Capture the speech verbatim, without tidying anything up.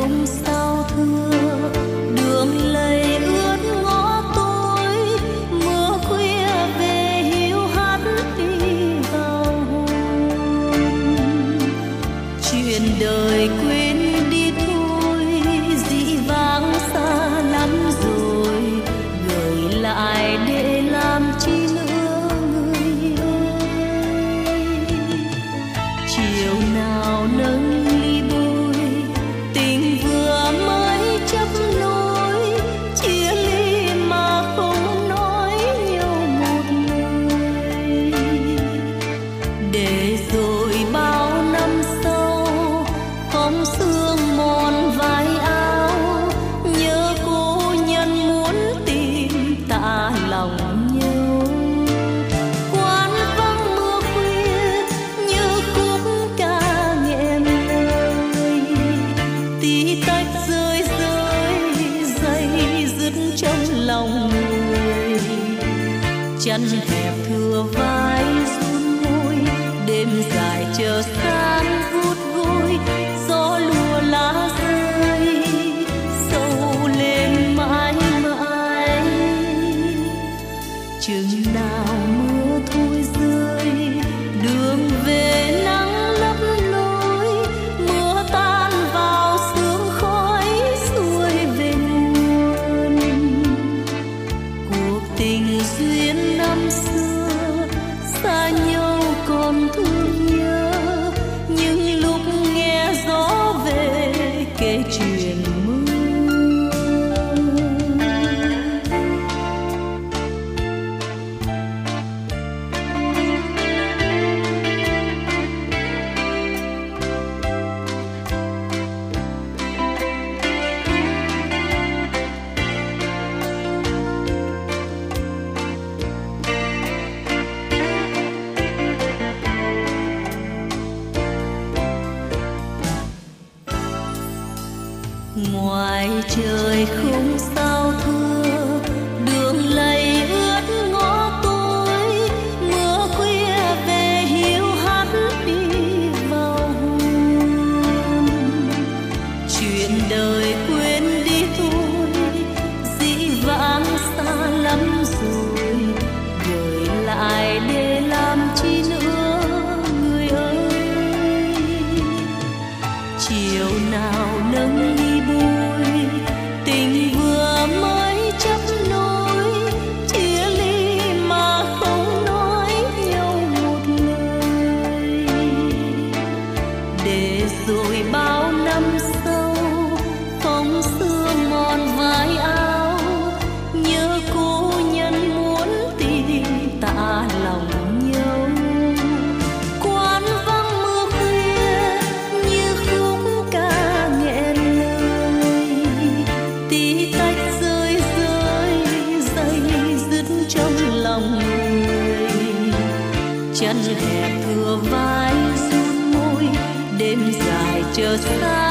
không sao thưa, đường lầy ướt ngõ tối, mưa khuya về hiu hắt đi vào hồn. Chuyện đời quên đi thôi, dĩ vãng xa lắm rồi, gửi lại để làm chi nữa người ơi. Chiều nào nâng ly bôi, tình vừa mới chấp nối, chia ly mà không nói nhau một lời. Để rồi bao năm sau, phong sương mòn vai áo, nhớ cô nhân muốn tìm tạ lòng nhau. Quán vắng mưa khuya như khúc ca nghẹn lời, tí tách rơi rơi dây dứt trong lòng người. Chân hẹp thừa vai run môi, đêm dài chờ sáng vút vôi, gió lùa lá rơi sâu lên mãi mãi. Chừng nào mưa thôi rơi, đường về nắng lấp lối, mưa tan vào sương khói xuôi về nguồn. Cuộc tình duyên năm xưa xa nhau còn thương nhớ, nhưng lúc nghe gió về kể chuyện mưa. Ngoài trời không sao thưa, đường lầy ướt ngõ tối, mưa khuya về hiu hắt đi vào hồn. Chuyện đời quên đi thôi, dĩ vãng xa lắm rồi, gửi lại để làm chi nữa người ơi. Chiều nào nâng ly bôi, tình vừa mới chấp nối, chia ly mà không nói nhau một lời. Để rồi bao năm sau, phong sương mòn vai áo, nhớ cô nhân muốn tìm tạ lòng nhau. Quán vắng mưa khuya như khúc ca nghẹn lời, tí tách rơi rơi dây dứt trong lòng người. Chân hẹp thừa vai run môi, đêm dài chờ xa